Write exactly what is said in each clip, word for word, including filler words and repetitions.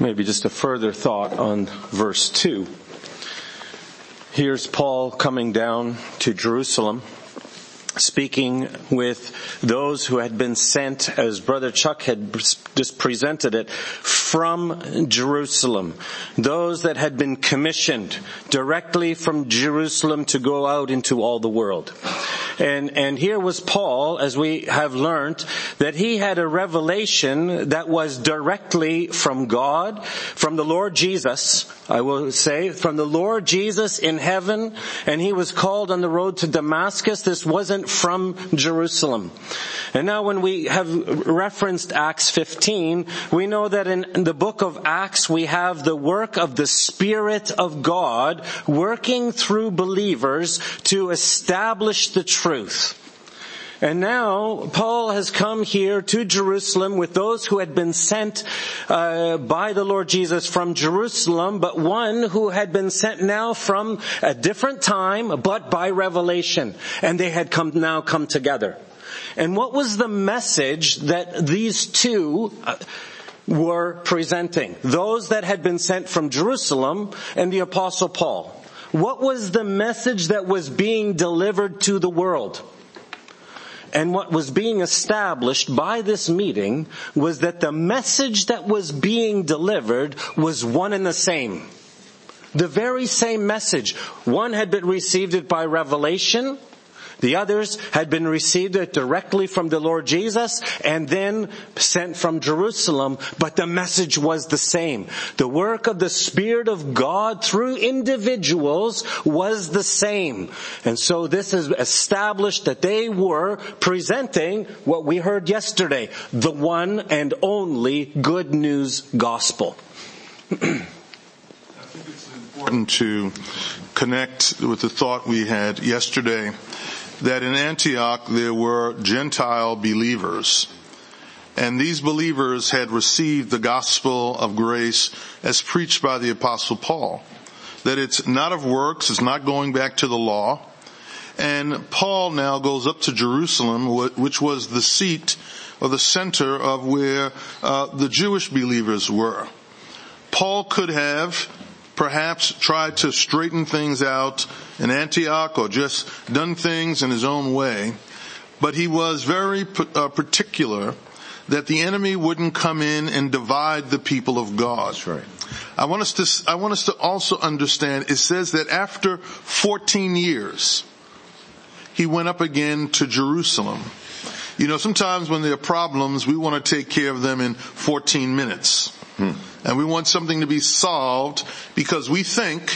Maybe just a further thought on verse two. Here's Paul coming down to Jerusalem, speaking with those who had been sent, as Brother Chuck had just presented it, from Jerusalem. Those that had been commissioned directly from Jerusalem to go out into all the world. And, and here was Paul, as we have learned, that he had a revelation that was directly from God, from the Lord Jesus, I will say, from the Lord Jesus in heaven, and he was called on the road to Damascus. This wasn't from Jerusalem. And now when we have referenced Acts fifteen, we know that in the book of Acts we have the work of the Spirit of God working through believers to establish the truth. And now Paul has come here to Jerusalem with those who had been sent uh, by the Lord Jesus from Jerusalem, but one who had been sent now from a different time, but by revelation. And they had come now come together. And what was the message that these two uh, were presenting? Those that had been sent from Jerusalem and the Apostle Paul. What was the message that was being delivered to the world? And what was being established by this meeting was that the message that was being delivered was one and the same. The very same message. One had been received it by revelation. The others had been received it directly from the Lord Jesus and then sent from Jerusalem, but the message was the same. The work of the Spirit of God through individuals was the same. And so this is established that they were presenting what we heard yesterday, the one and only good news gospel. I think it's important to connect with the thought we had yesterday that in Antioch there were Gentile believers. And these believers had received the gospel of grace as preached by the Apostle Paul. That it's not of works, it's not going back to the law. And Paul now goes up to Jerusalem, which was the seat or the center of where uh, the Jewish believers were. Paul could have perhaps tried to straighten things out in Antioch or just done things in his own way. But he was very uh, particular that the enemy wouldn't come in and divide the people of God. That's right. I want us to, I want us to also understand, it says that after fourteen years, he went up again to Jerusalem. You know, sometimes when there are problems, we want to take care of them in fourteen minutes. Hmm. And we want something to be solved because we think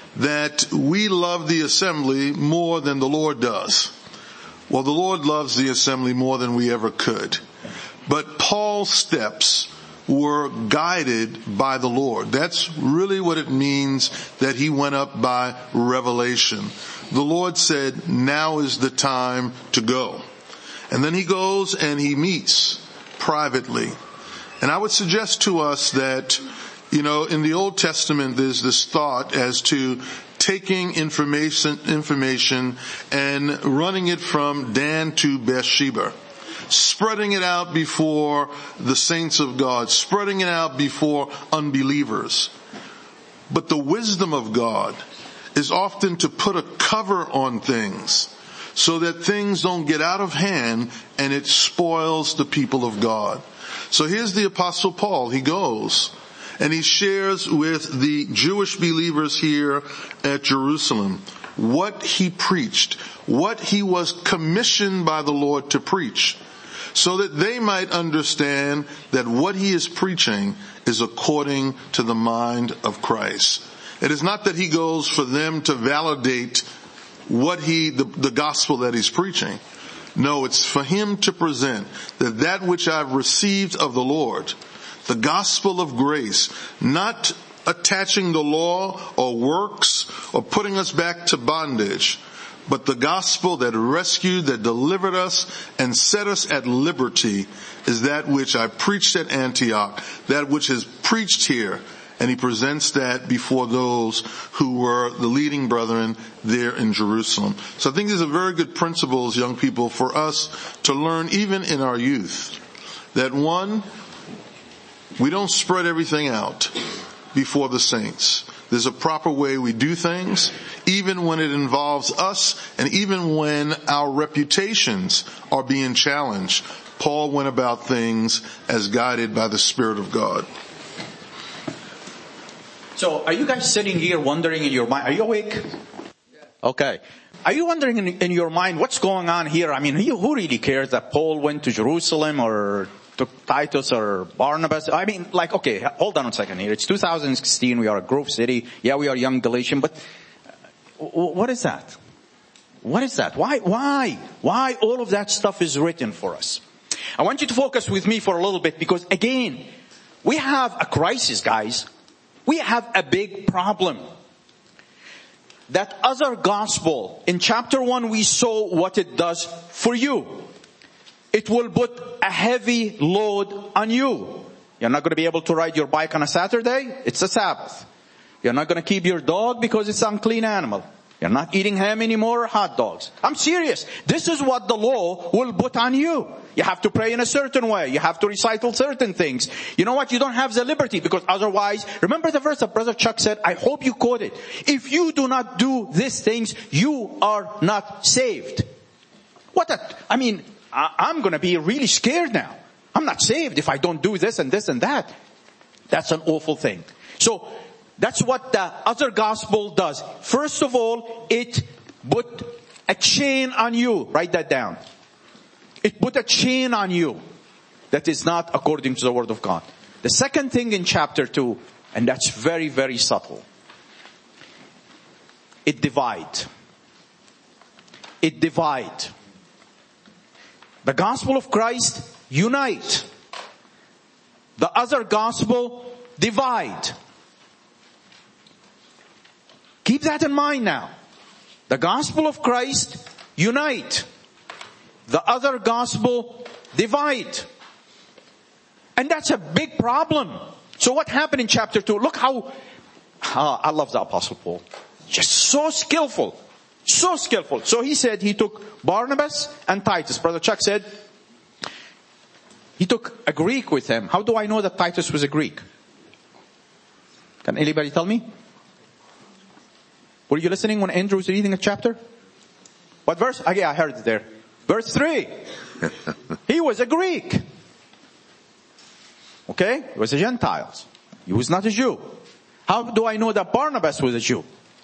that we love the assembly more than the Lord does. Well, the Lord loves the assembly more than we ever could. But Paul's steps were guided by the Lord. That's really what it means that he went up by revelation. The Lord said, now is the time to go. And then he goes and he meets privately. And I would suggest to us that, you know, in the Old Testament there's this thought as to taking information, information and running it from Dan to Bathsheba. Spreading it out before the saints of God. Spreading it out before unbelievers. But the wisdom of God is often to put a cover on things so that things don't get out of hand and it spoils the people of God. So here's the Apostle Paul. He goes and he shares with the Jewish believers here at Jerusalem what he preached, what he was commissioned by the Lord to preach, so that they might understand that what he is preaching is according to the mind of Christ. It is not that he goes for them to validate what he, the, the gospel that he's preaching. No, it's for him to present that that which I've received of the Lord, the gospel of grace, not attaching the law or works or putting us back to bondage, but the gospel that rescued, that delivered us and set us at liberty is that which I preached at Antioch, that which is preached here. And he presents that before those who were the leading brethren there in Jerusalem. So I think these are very good principles, young people, for us to learn even in our youth. That one, We don't spread everything out before the saints. There's a proper way we do things, even when it involves us and even when our reputations are being challenged. Paul went about things as guided by the Spirit of God. So are you guys sitting here wondering in your mind, are you awake? Okay. Are you wondering in, in your mind what's going on here? I mean, who, who really cares that Paul went to Jerusalem or took Titus or Barnabas? I mean, like, okay, hold on a second here. It's two thousand sixteen. We are a Grove City. Yeah, we are young Galatian, but what is that? What is that? Why, why, why all of that stuff is written for us? I want you to focus with me for a little bit because again, we have a crisis, guys. We have a big problem. That other gospel, in chapter one we saw what it does for you. It will put a heavy load on you. You're not going to be able to ride your bike on a Saturday. It's a Sabbath. You're not going to keep your dog because it's an unclean animal. You're not eating ham anymore or hot dogs. I'm serious. This is what the law will put on you. You have to pray in a certain way. You have to recite certain things. You know what? You don't have the liberty because otherwise, remember the verse that Brother Chuck said, I hope you quote it. If you do not do these things, you are not saved. What a, I mean, I, I'm going to be really scared now. I'm not saved if I don't do this and this and that. That's an awful thing. So, that's what the other gospel does. First of all, it put a chain on you. Write that down. It put a chain on you that is not according to the word of God. The second thing in chapter two, and that's very, very subtle. It divide. It divide. The gospel of Christ unite. The other gospel divide. Keep that in mind now. The gospel of Christ unite. The other gospel divide. And that's a big problem. So what happened in chapter two? Look how, oh, I love the Apostle Paul. Just so skillful. So skillful. So he said he took Barnabas and Titus. Brother Chuck said he took a Greek with him. How do I know that Titus was a Greek? Can anybody tell me? Were you listening when Andrew was reading a chapter? What verse? Oh, yeah, I heard it there. Verse three. He was a Greek. Okay? He was a Gentile. He was not a Jew. How do I know that Barnabas was a Jew?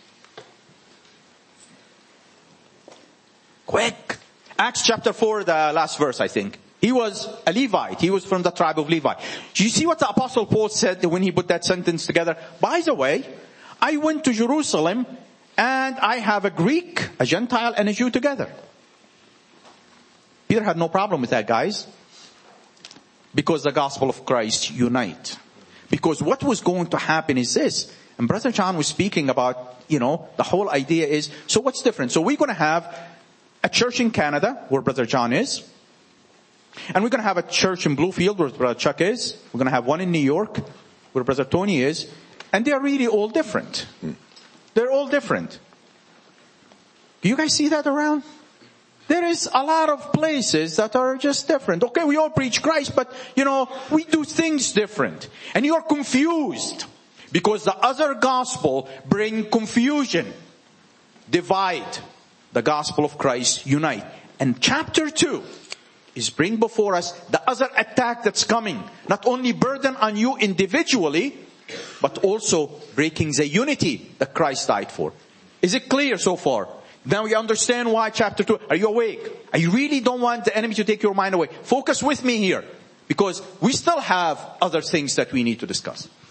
Quick. Acts chapter four, the last verse, I think. He was a Levite. He was from the tribe of Levi. Do you see what the Apostle Paul said when he put that sentence together? By the way, I went to Jerusalem and I have a Greek, a Gentile, and a Jew together. Peter had no problem with that, guys. Because the gospel of Christ unite. Because what was going to happen is this. And Brother John was speaking about, you know, the whole idea is, so what's different? So we're going to have a church in Canada, where Brother John is. And we're going to have a church in Bluefield, where Brother Chuck is. We're going to have one in New York, where Brother Tony is. And they're really all different. They're all different. Do you guys see that around? There is a lot of places that are just different. Okay, we all preach Christ, but, you know, we do things different. And you're confused. Because the other gospel bring confusion. Divide. The gospel of Christ unite. And chapter two is bring before us the other attack that's coming. Not only burden on you individually, but also breaking the unity that Christ died for. Is it clear so far? Now you understand why chapter two. Are you awake? I really don't want the enemy to take your mind away. Focus with me here. Because we still have other things that we need to discuss.